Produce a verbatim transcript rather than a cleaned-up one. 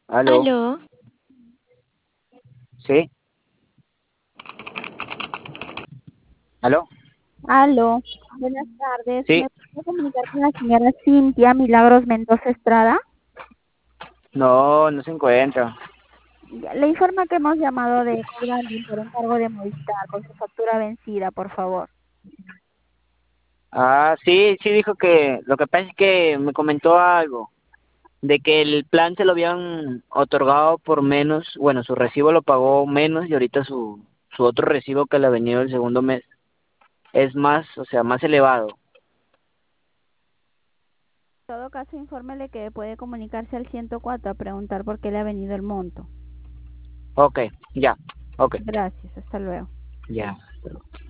Aló, Aló, sí, aló, Aló, buenas tardes. sí, ¿Me puedo comunicar con la señora Cintia Milagros Mendoza Estrada? no, no se encuentra. Ya, le informa que hemos llamado de Cobranding por encargo de Movistar por su factura vencida, por favor. Ah, sí, sí dijo que lo que pasa es que me comentó algo, de que el plan se lo habían otorgado por menos, bueno, su recibo lo pagó menos y ahorita su, su otro recibo que le ha venido el segundo mes es más, o sea, más elevado. En todo caso, infórmele que puede comunicarse al ciento cuatro a preguntar por qué le ha venido el monto. Ok, ya, ok, Gracias, hasta luego. ya.